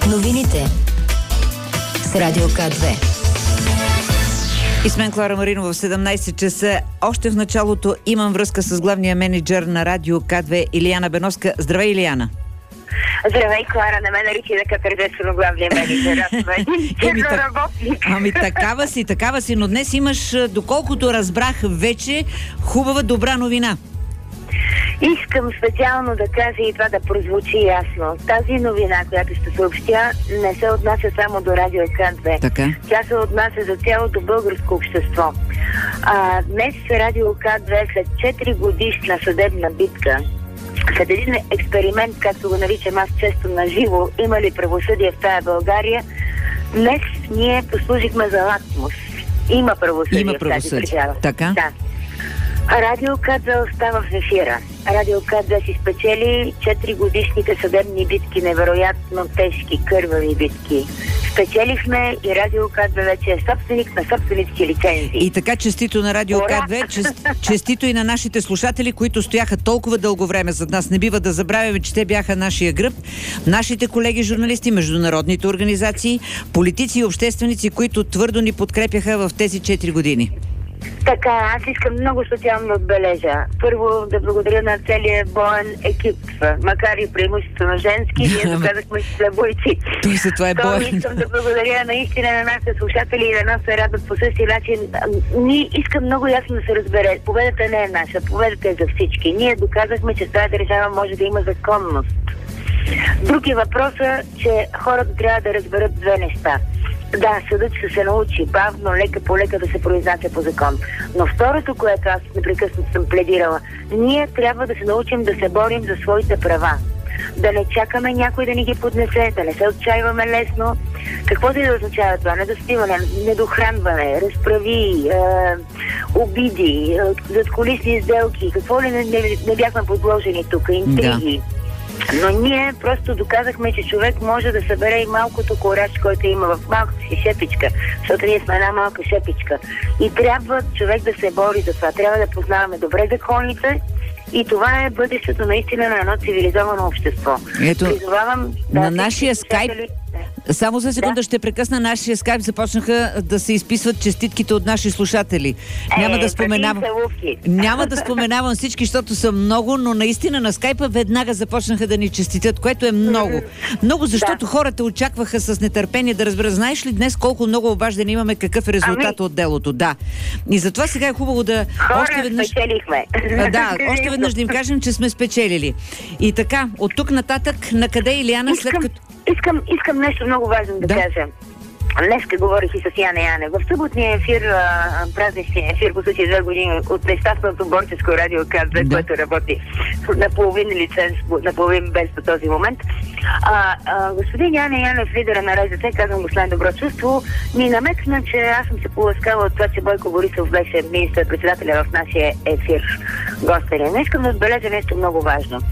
Новините с Радио К2. И с мен Клара Маринова в 17 часа. Още в началото имам връзка с главния менеджер на Радио К2 Илияна Беновска. Здравей, Илияна! Здравей, Клара, на мен нарича да тържествено главния менеджер. Аз съм един черноработник. Ами такава си, но днес имаш, доколкото разбрах вече, хубава, добра новина. Искам специално да кажа и това да прозвучи ясно. Тази новина, която ще съобщя, не се отнася само до Радио К2. Така. Тя се отнася за цялото българско общество. Днес Радио К2 след 4 годишна съдебна битка, след един експеримент, както го наричам аз често на живо, има ли правосъдие в тая България, днес ние послужихме за лакмус. Има правосъдие в тази държава. Така? Да. Радио К2 остава в ефира. Радио К2 си спечели 4 годишните съдебни битки, невероятно тежки, кървави битки. Спечелихме и Радио К2 вече е собственик на собствените си лицензии. И така честито на Радио К2, честито и на нашите слушатели, които стояха толкова дълго време зад нас. Не бива да забравяме, че те бяха нашия гръб, нашите колеги журналисти, международните организации, политици и общественици, които твърдо ни подкрепяха в тези 4 години. Така, аз искам много специално да отбележа. Първо да благодаря на целия боен екип, макар и преимуществено женски, ние доказахме, че сме бойци. Това е боен. Искам да благодаря наистина на нашите слушатели и на нас се радват по същия начин. Ние искам много ясно да се разбере. Победата не е наша, победата е за всички. Ние доказахме, че в тази държава може да има законност. Друг е въпросът, че хората трябва да разберат две неща. Да, съдът ще се научи бавно, лека по лека да се произнася по закон. Но второто, което аз непрекъснато съм пледирала, ние трябва да се научим да се борим за своите права. Да не чакаме някой да ни ги поднесе, да не се отчаиваме лесно. Какво да означава това? Недостиване, недохранване, разправи, обиди, задкулисни сделки. Какво ли не бяхме подложени тук? Интриги. Да. Но ние просто доказахме, че човек може да събере и малкото кораж, който има в малката си шепичка, защото ние сме една малка шепичка. И трябва човек да се бори за това. Трябва да познаваме добре законите и това е бъдещето наистина на едно цивилизовано общество. Ето, на нашия скайп... Само за секунда ще прекъсна нашия скайп. Започнаха да се изписват честитките от наши слушатели. Няма да споменавам всички, защото са много, но наистина на скайпа веднага започнаха да ни честитят, което е много. Много, защото хората очакваха с нетърпение да разберат. Знаеш ли днес колко много обаждане имаме, какъв е резултат от делото? Да. И затова сега е хубаво да... спечелихме. Да, още веднъж да им кажем, че сме спечелили. И така, от тук нататък, накъде, Илияна, след като... Искам нещо много важно да кажа. Днеска говорих и с Яна Янев. В съботния ефир, празничния ефир, по случай 2 години от нещастното борческо Радио К2, което работи наполовин лиценз, наполовин без до този момент. Господин Яна Янев, лидера на РЗС, казвам го с най-добро чувство, ми намекна, че аз съм се поласкала от това, че Бойко Борисов беше министър-председателя в нашия ефир гостене. Но искам да отбележа нещо много важно.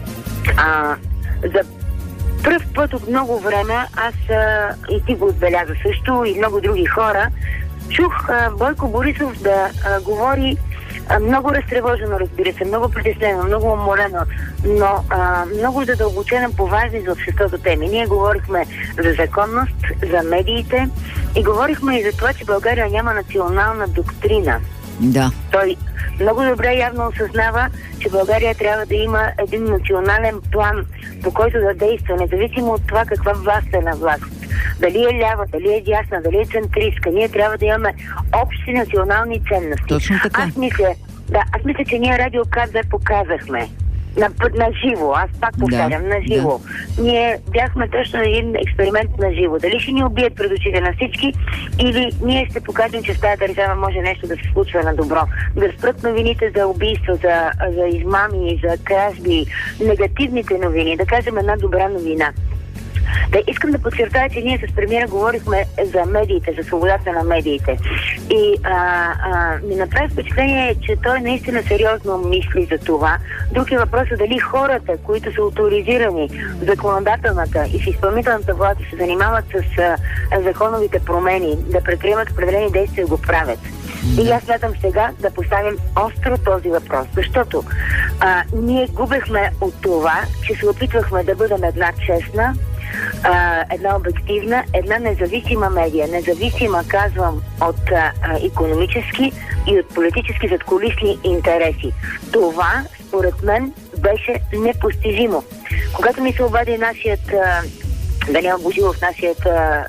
За пръв път от много време, аз и ти го отбеляза също, и много други хора, чух Бойко Борисов да говори много разтревожено, разбира се, много притеснено, много уморено, но много задълбочено по важни за обществото теми. Ние говорихме за законност, за медиите и говорихме и за това, че България няма национална доктрина. Да. Той много добре явно осъзнава, че България трябва да има един национален план, по който да действа, независимо от това каква власт е на власт. Дали е лява, дали е дясна, дали е центристка. Ние трябва да имаме общи национални ценности. Точно така. Аз мисля, че ние Радио К2 показахме. На живо, аз пак повтарям, на живо. Ние бяхме точно един експеримент на живо. Дали ще ни убият пред очите на всички, или ние ще покажем, че в тази държава може нещо да се случва на добро. Да спрат новините за убийства, за измами, за кражби, негативните новини, да кажем една добра новина. Да, искам да подчертая, че ние с премиера говорихме за медиите, за свободата на медиите. И ми направи впечатление, че той наистина сериозно мисли за това. Друг е въпросът дали хората, които са авторизирани в законодателната и в изпълнителната власт, се занимават с законовите промени, да предприемат определени действия, го правят. И аз смятам сега да поставим остро този въпрос, защото ние губехме от това, че се опитвахме да бъдем една честна, една обективна, една независима медия. Независима, казвам, от икономически и от политически задкулисни интереси. Това, според мен, беше непостижимо. Когато ми се обади нашият Даниел Божилов, нашият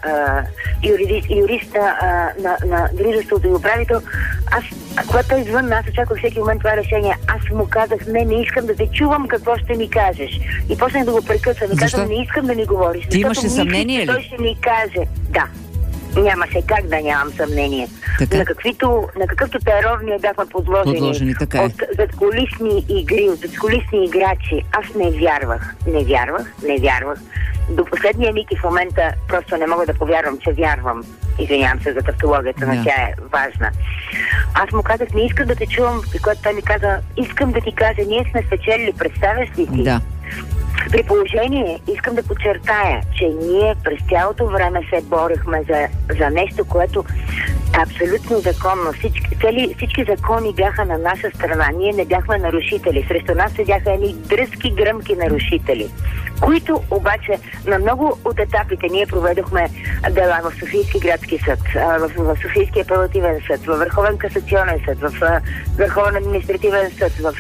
юрист на дружеството и управител, когато той извън, аз очаквах всеки момент това решение. Аз му казах, не искам да те чувам какво ще ми кажеш. И почнах да го прекъсвам. И казвам, не искам да ми говориш. Ти имаше съмнение ли? Той ще ми каже, да. Нямаше как да нямам съмнение. На какъвто терор ние бяхме подложени от задкулисни игри, от задкулисни играчи. Аз не вярвах. До последния миг и в момента просто не мога да повярвам, че вярвам. Извинявам се за тавтологията, но тя е важна. Аз му казах, не искам да те чувам, и когато той ми каза, искам да ти кажа, ние сме спечелили, представяш ли си? Да. При положение, искам да подчертая, че ние през цялото време се борехме за нещо, което е абсолютно законно. Всички закони бяха на наша страна. Ние не бяхме нарушители. Срещу нас седяха едни дръзки, гръмки нарушители, които обаче на много от етапите ние проведохме дела в Софийски градски съд, в Софийски апелативен съд, в Върховен касационен съд, в Върховен административен съд, в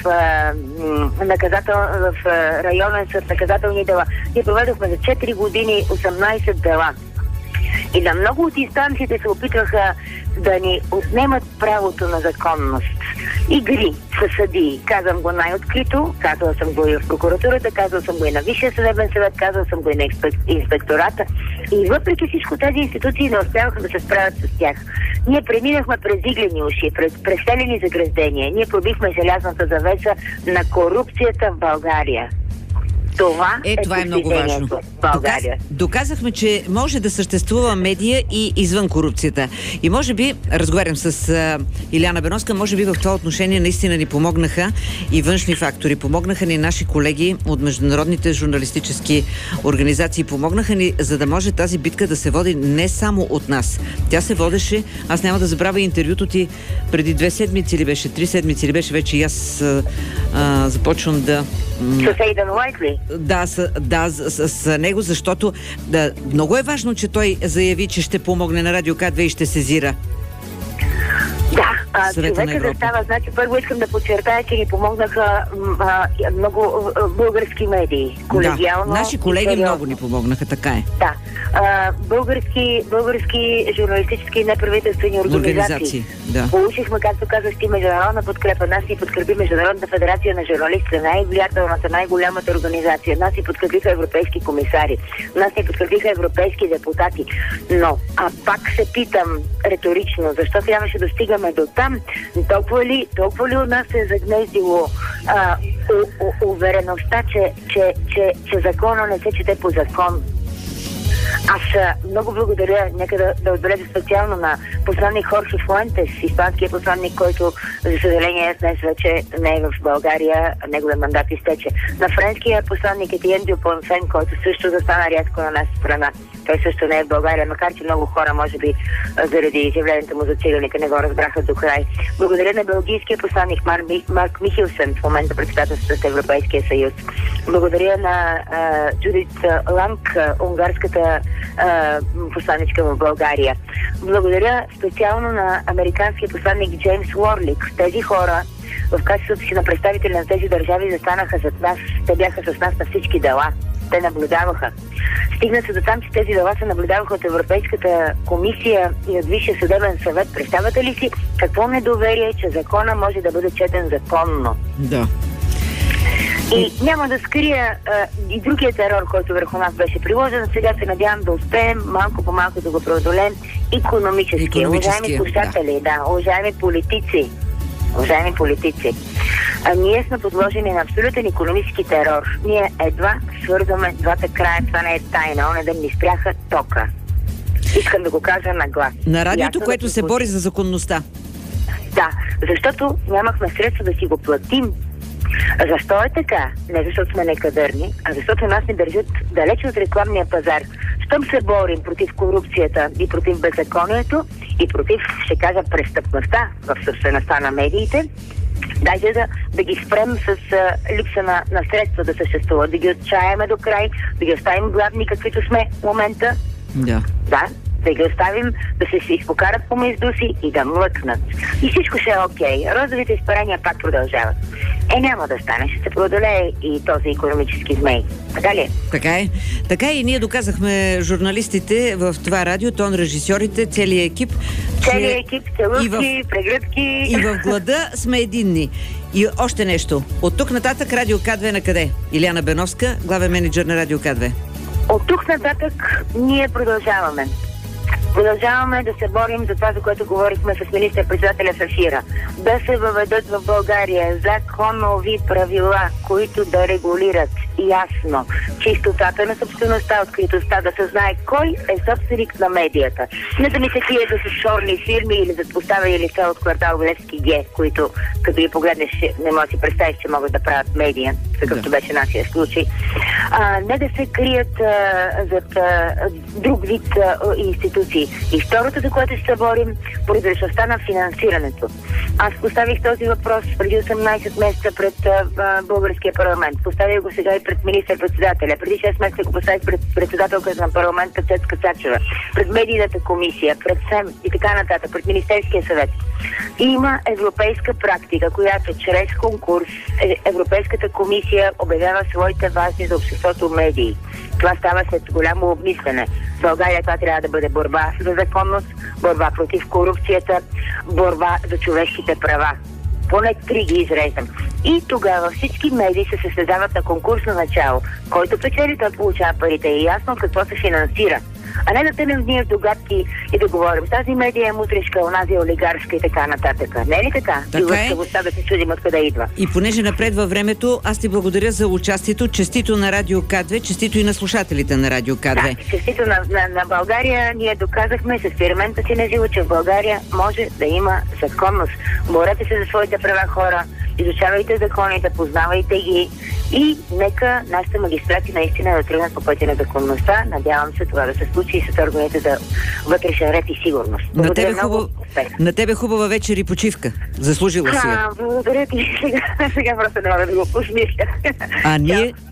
районен съд, наказателни дела. Ние проведохме за 4 години 18 дела. И на много от инстанциите се опитваха да ни отнемат правото на законност. Игри със съдии. Казвам го най-открито, казвала съм го и в прокуратурата, казвала съм го и на Висшия съдебен съвет, казвала съм го и на инспектората. И въпреки всичко тези институции не успяваха да се справят с тях. Ние преминахме през иглени уши, през селени заграждения. Ние пробихме желязната завеса на корупцията в България. Това е много важно. Доказахме, че може да съществува медия и извън корупцията. И може би, разговарям с Илияна Беновска, може би в това отношение наистина ни помогнаха и външни фактори. Помогнаха ни наши колеги от международните журналистически организации. Помогнаха ни, за да може тази битка да се води не само от нас. Тя се водеше, аз няма да забравя интервюто ти преди 2 седмици или беше, 3 седмици или беше вече и аз започвам да... С Ейдън Уайтли? Да, с него, защото много е важно, че той заяви, че ще помогне на Радио К2 и ще сезира. Да, човека да става. Значи, първо искам да подчертая, че ни помогнаха много български медии. Колегиално. Да, наши колеги много ни помогнаха, така е. Да. Български журналистически и неправителствени организации. Да. Получихме, както казах ти, международна подкрепа. Нас ни подкрепи Международната федерация на журналистите, най-влиятелната, най-голямата организация. Нас ни подкрепиха европейски комисари. Нас ни подкрепиха европейски депутати. Но, пак се питам риторично, защо трябваше да стигаме до там? Толкова ли от нас е загнездило увереността, че закона не се чете по закон? Аз много благодаря, нека да отбележа специално на посланник Хорхе Фуентес, испанския посланник, който, за съжаление, днес вече не е в България, неговия мандат изтече. На френския посланник Етиен Дюпонсен, който също застана рязко на наша страна. Той също не е в България, макар че много хора, може би, заради изявленията му за циганите, не го разбраха до край. Благодаря на белгийския посланник Марк Михелсен, в момента председателството с Европейския съюз. Благодаря на Джудит Ланг, унгарската посланничка в България. Благодаря специално на американския посланник Джеймс Уорлик. Тези хора, в качеството си на представители на тези държави, застанаха зад нас. Те бяха с нас на всички дела. Те наблюдаваха. Стигна се до там, че тези дела се наблюдаваха от Европейската комисия и от Висшия съдебен съвет. Представете ли си какво недоверие, че закона може да бъде четен законно? Да. И няма да скрия и другия терор, който върху нас беше приложен. Сега се надявам да успеем малко по малко да го преодолеем икономически. Уважаеми слушатели, уважаеми политици, ние сме подложени на абсолютен икономически терор. Ние едва свързваме двата края. Това не е тайна. Оне да ни спряха тока. Искам да го кажа на глас. На радиото, което се бори за законността. Да, защото нямахме средства да си го платим. Защо е така? Не защото сме некадърни, а защото нас не държат далеч от рекламния пазар. Щом се борим против корупцията и против беззаконието и против, ще кажа, престъпността в собствеността на медиите, Даже да ги спрем с липса на средства да съществуват, да ги отчаяме до край, да ги оставим гладни, каквито сме в момента. Да. Да ги оставим да се изпокарат помежду си и да млъкнат. И всичко ще е окей. Розовите изпарения пак продължават. Няма да стане. Ще се преодолее и този икономически змей. Така ли? Така е и ние доказахме, журналистите в това радио, тон режисьорите, целият екип, целувки, прегръдки. И в глада сме единни. И още нещо. От тук нататък Радио К2 на къде? Иляна Беновска, главен менеджер на Радио К2. От тук нататък ние продължаваме. Продължаваме да се борим за това, за което говорихме с министър-председателя в ефира. Да се въведат в България законови правила, които да регулират ясно чистотата на собствеността, откритостта, да се знае кой е собственик на медията. Не да ми се криете с черни фирми или за поставени лица от квартал Левски Г, които като ги погледнеш не можеш да си представиш, че могат да правят медия, какъвто беше нашия случай. Не да се крият зад друг вид институции. И второто, за което ще се борим, прозрачността на финансирането. Аз поставих този въпрос преди 18 месеца пред българския парламент. Поставих го сега и пред министър-председателя. Преди 6 месеца го поставих пред председателката на парламента Цецка Цачева, пред медийната комисия, пред СЕМ и така нататък, пред Министерския съвет. Има европейска практика, която чрез конкурс Европейската комисия обявява своите важни за обществото медии. Това става след голямо обмислене. В България това трябва да бъде борба за законност, борба против корупцията, борба за човешките права. Поне 3 ги изреждам. И тогава всички медии се състезават на конкурсно начало. Който печели, той получава парите. И ясно какво се финансира. А не да тънем в ние в догадки и да говорим. Тази медия е мутришка, онази е олигарска и така нататък. Не е ли така? И лъскавостта да се чудим откъде идва. И понеже напред във времето, аз ти благодаря за участието. Честито на Радио К2, честито и на слушателите на Радио К2. Да, честито на България. Ние доказахме с експеримента си на живо, че в България може да има законност. Борете се за своите права, хора. Изучавайте законите, познавайте ги и нека нашите магистрати наистина да тръгнат по пътя на законността. Надявам се това да се случи и с органите за вътрешен ред и сигурност. На тебе хубава вечер и почивка. Заслужила си я. Благодаря ти. Сега просто не мога да го посмисля. А ние